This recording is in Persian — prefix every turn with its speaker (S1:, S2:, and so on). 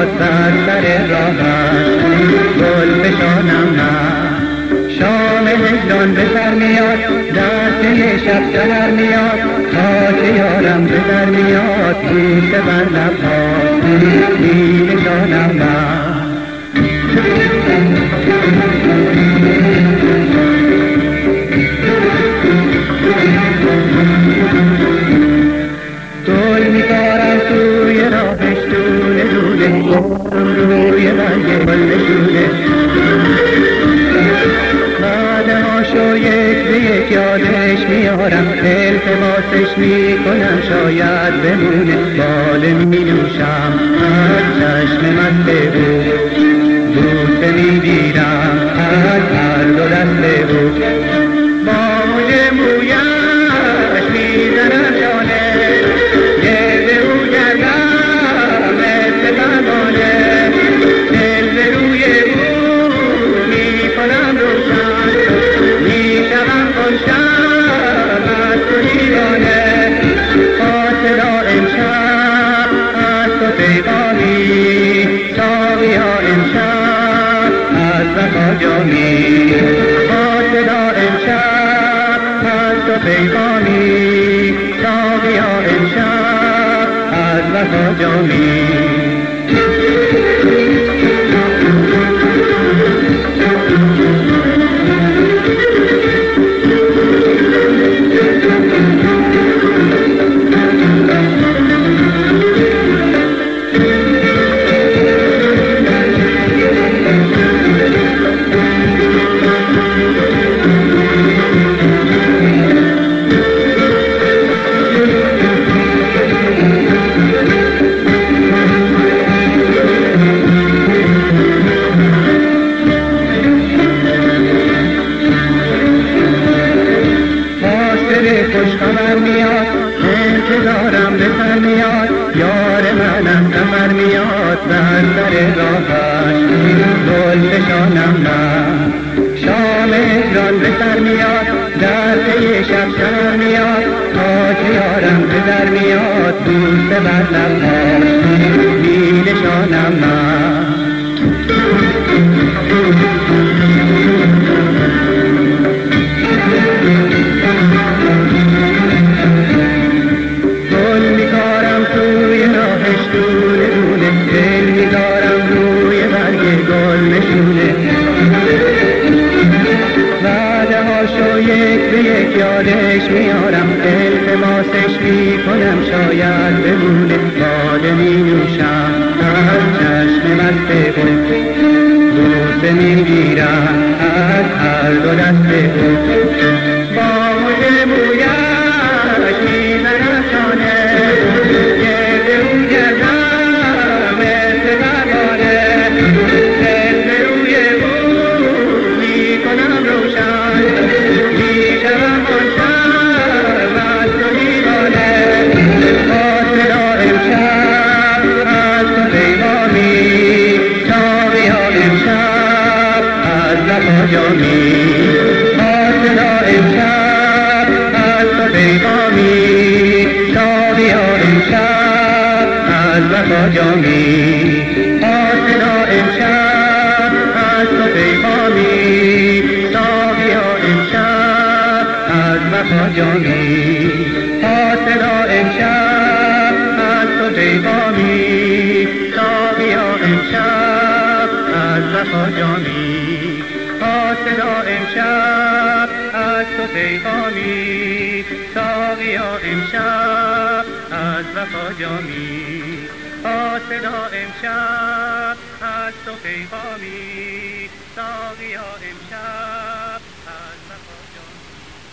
S1: میاد بر سر راهش گل بشانم من. شام هجران به سر میاد در طی شب سحر میاد تا که یارم به در میاد بوسه بر لبهاش می نشانم من. گل میکارم توی راهش دونه دونه روی برگ گل نشونه بعدهاشو یک به یک یادش میارم التماسش میکنم شاید بمونه باله مینوشم از چشم مست بود بوسه میگیرم از هر دو دست بود با موی مویش میزنم شانه گرد او گردم مثل پروانه دل به روی او میکنم روشن میشوم خوشم از تو دیوانه خاطرا امشب از تو پیغامی ساقیا امشب از وفا جامی خاطرا امشب از تو پیغامی ساقیا امشب از وفا جامی. خوشخبر میاد انتظارم به سر میاد یار منم سفر میاد بر سر راهش گل بشانم من. شام هجران به سر میاد در پی شب سحر میاد تا که یارم به در میاد بوسه بر لبهاش می نشانم من. بعدهاشو یک به یک یادش میارم التماسش میکنم شاید بمونه باده مینوشم از چشم مست بود بوسه میگیرم از هر دو دست بود با موی مویش میزنم شانه گرد او گردم مثل پروانه دل به روی او میکنم روشن میشوم خوشم از تو دیوانه خاطرا امشب از تو پیغامی ساقیا امشب از وفا جامی خاطرا امشب از تو پیغامی ساقیا امشب از وفا جامی خاطرا امشب از تو پیغامی ساقیا امشب از وفا جامی خاطرا امشب از تو پیغامی ساقیا امشب از وفا جامی خاطرا امشب از تو پیغامی ساقیا امشب از وفا جامی خاطرا امشب از تو پیغامی ساقیا امشب